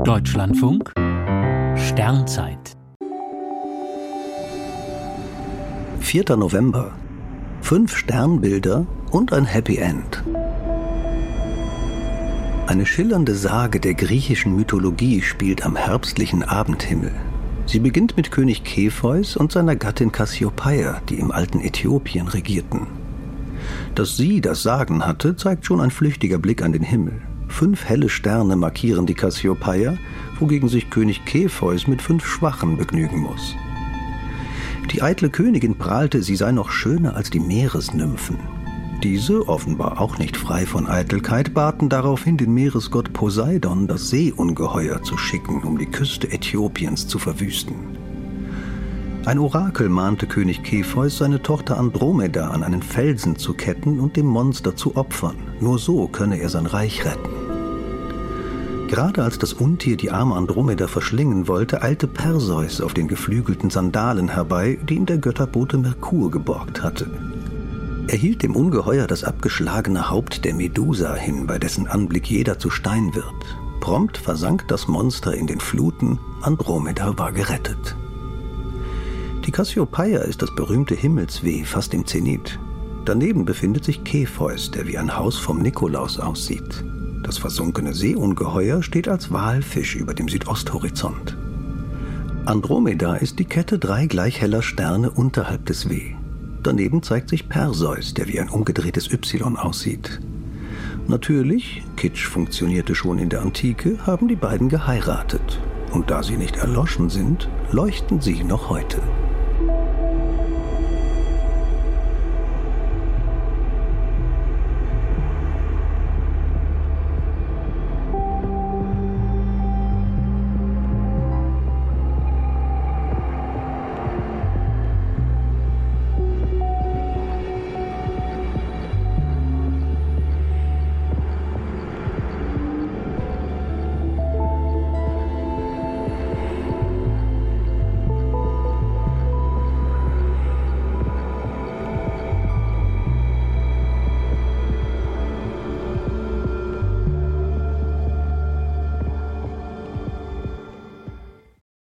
Deutschlandfunk Sternzeit 4. November. 5 Sternbilder und ein Happy End. Eine schillernde Sage der griechischen Mythologie spielt am herbstlichen Abendhimmel. Sie beginnt mit König Kepheus und seiner Gattin Kassiopeia, die im alten Äthiopien regierten. Dass sie das Sagen hatte, zeigt schon ein flüchtiger Blick an den Himmel. 5 helle Sterne markieren die Kassiopeia, wogegen sich König Kepheus mit 5 schwachen begnügen muss. Die eitle Königin prahlte, sie sei noch schöner als die Meeresnymphen. Diese, offenbar auch nicht frei von Eitelkeit, baten daraufhin den Meeresgott Poseidon, das Seeungeheuer zu schicken, um die Küste Äthiopiens zu verwüsten. Ein Orakel mahnte König Kepheus, seine Tochter Andromeda an einen Felsen zu ketten und dem Monster zu opfern. Nur so könne er sein Reich retten. Gerade als das Untier die arme Andromeda verschlingen wollte, eilte Perseus auf den geflügelten Sandalen herbei, die ihm der Götterbote Merkur geborgt hatte. Er hielt dem Ungeheuer das abgeschlagene Haupt der Medusa hin, bei dessen Anblick jeder zu Stein wird. Prompt versank das Monster in den Fluten, Andromeda war gerettet. Die Kassiopeia ist das berühmte Himmelsweh fast im Zenit. Daneben befindet sich Kepheus, der wie ein Haus vom Nikolaus aussieht. Das versunkene Seeungeheuer steht als Walfisch über dem Südosthorizont. Andromeda ist die Kette 3 gleich heller Sterne unterhalb des W. Daneben zeigt sich Perseus, der wie ein umgedrehtes Y aussieht. Natürlich, Kitsch funktionierte schon in der Antike, haben die beiden geheiratet. Und da sie nicht erloschen sind, leuchten sie noch heute.